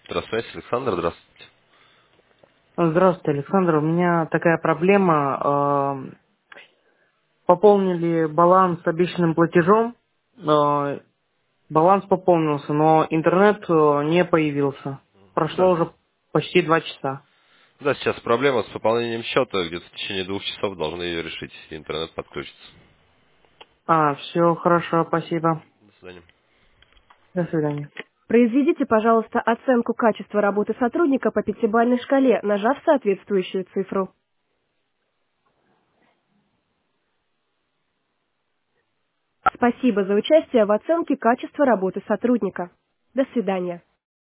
Здравствуйте, Александр, здравствуйте. Здравствуйте, Александр. У меня такая проблема. Пополнили баланс обещанным платежом. Э, Баланс пополнился, но интернет не появился. Прошло Да. уже почти 2 часа. Да, сейчас проблема с пополнением счета, где-то в течение 2 часов должны ее решить, и интернет подключится. Все хорошо, спасибо. До свидания. До свидания. Произведите, пожалуйста, оценку качества работы сотрудника по пятибалльной шкале, нажав соответствующую цифру. Спасибо за участие в оценке качества работы сотрудника. До свидания.